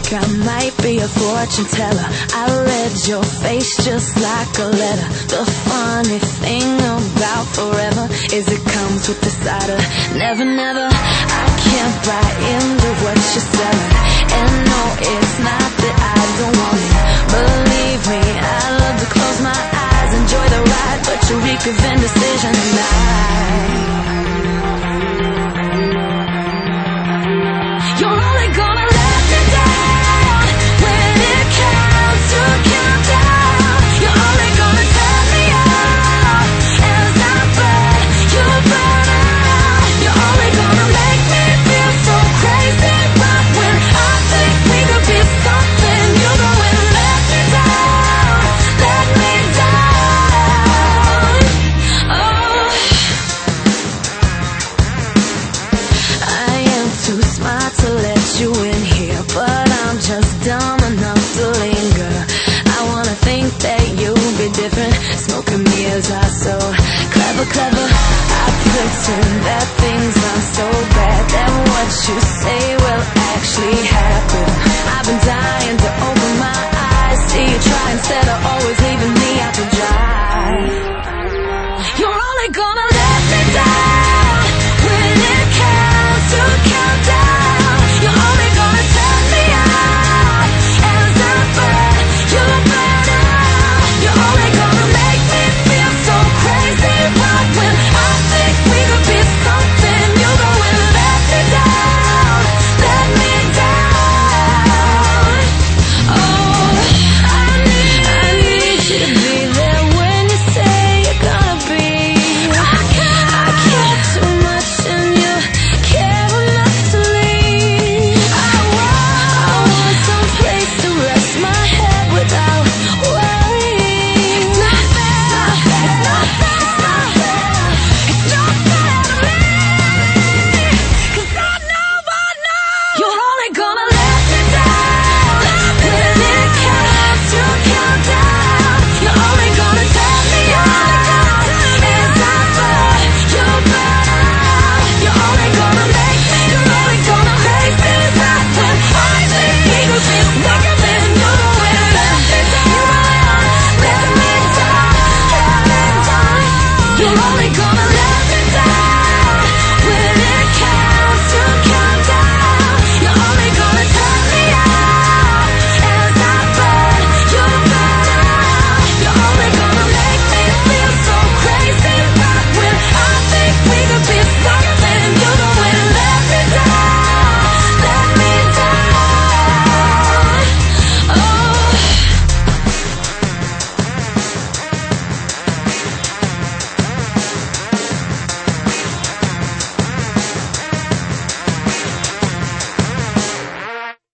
I might be a fortune teller. I read your face just like a letter. The funny thing about forever is it comes with the side of never, never. I can't buy into what you're selling. And no, it's not that I don't want it. Believe me, I love to close my eyes, enjoy the ride, but you're weak of indecision.